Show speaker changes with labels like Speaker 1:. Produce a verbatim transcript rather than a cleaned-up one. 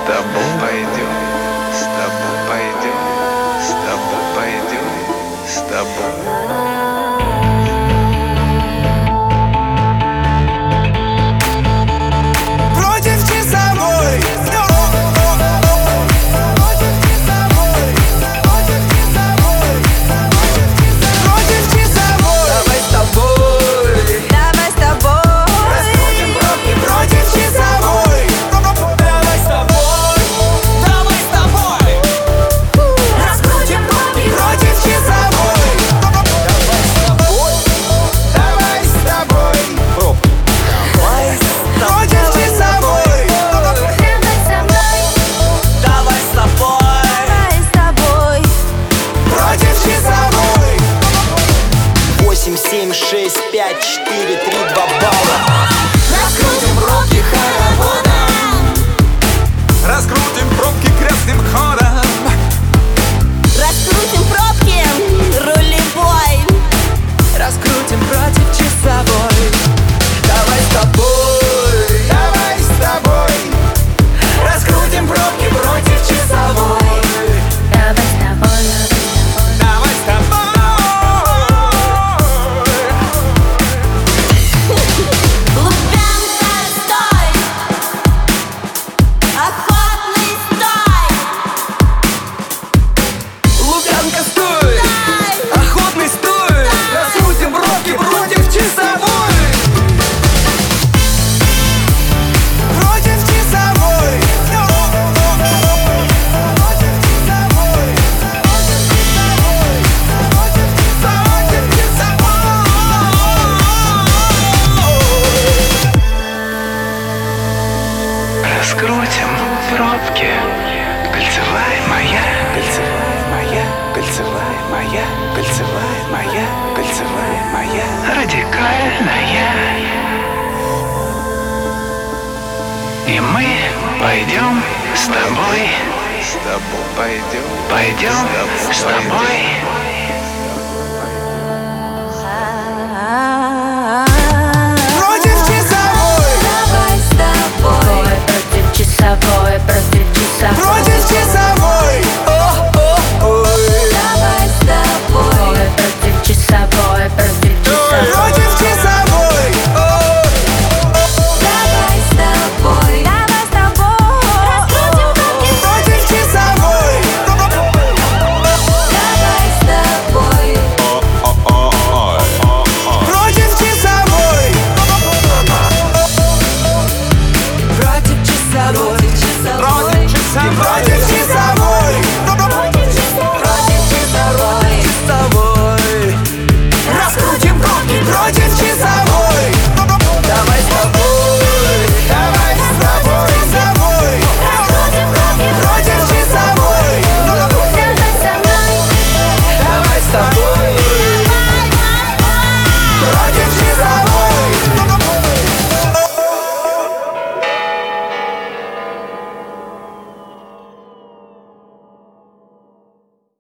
Speaker 1: тобой пойдем, с тобой пойдем, с тобой пойдем, с тобой.
Speaker 2: семь, шесть, пять, четыре, три, два балла. Раскрутим пробки хороводом,
Speaker 3: раскрутим пробки крестным ходом,
Speaker 4: раскрутим пробки рулевой,
Speaker 2: раскрутим против часовой. Давай с тобой, давай с тобой, раскрутим пробки против часовой.
Speaker 4: давай с тобой,
Speaker 3: давай с тобой.
Speaker 1: Раскрутим пробки, кольцевая моя, кольцевая моя, кольцевая моя, кольцевая моя, кольцевая моя, радикальная. И мы пойдем с тобой, с тобой пойдем, пойдем с тобой.
Speaker 4: часовой, против часовой.
Speaker 2: Против часовой.